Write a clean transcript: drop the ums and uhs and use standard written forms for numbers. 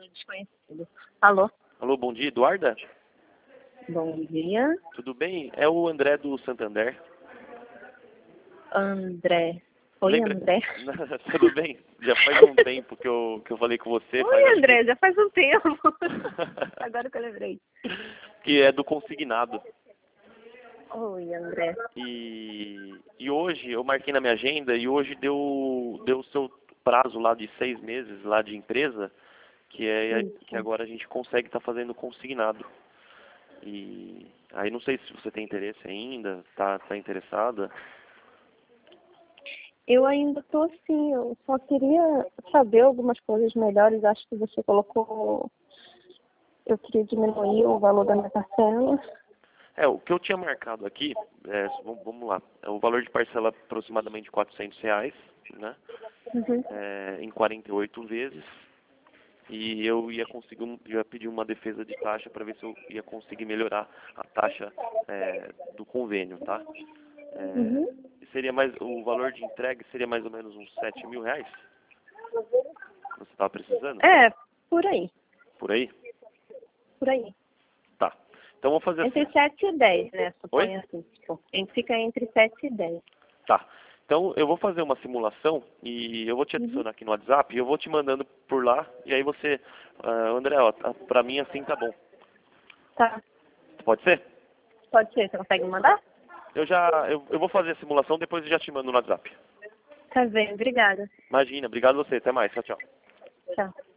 desconhecido. Alô? Alô, bom dia, Eduarda? Bom dia. Tudo bem? É o André do Santander. André. Oi, Lembra? André. Tudo bem? Já faz um tempo que eu falei com você. Oi, André, já faz um tempo. Agora que eu lembrei. Que é do consignado. Oi, André. E hoje, eu marquei na minha agenda e hoje deu o seu prazo lá de 6 meses lá de empresa, que agora a gente consegue estar fazendo consignado. E aí não sei se você tem interesse ainda, tá interessada. Eu ainda estou assim, eu só queria saber algumas coisas melhores. Acho que você colocou... Eu queria diminuir o valor da minha parcela. O que eu tinha marcado aqui, vamos lá, é o valor de parcela aproximadamente R$ 400, né? Uhum. Em 48 vezes. E eu ia pedir uma defesa de taxa para ver se eu ia conseguir melhorar a taxa do convênio, tá? Uhum. O valor de entrega seria mais ou menos uns R$ 7.000? Você estava precisando? É, por aí. Por aí? Por aí. Tá. Então vamos fazer Entre assim. 7 e 10, né? Oi? Suponho assim. Tipo, fica entre 7 e 10. Tá. Então eu vou fazer uma simulação e eu vou te Uhum. adicionar aqui no WhatsApp e eu vou te mandando por lá. E aí você, André, ó, pra mim assim tá bom. Tá. Pode ser? Pode ser. Você consegue me mandar? Eu vou fazer a simulação, depois eu já te mando no WhatsApp. Tá bem. Obrigada. Imagina, obrigado a você. Até mais. Tchau, tchau. Tchau.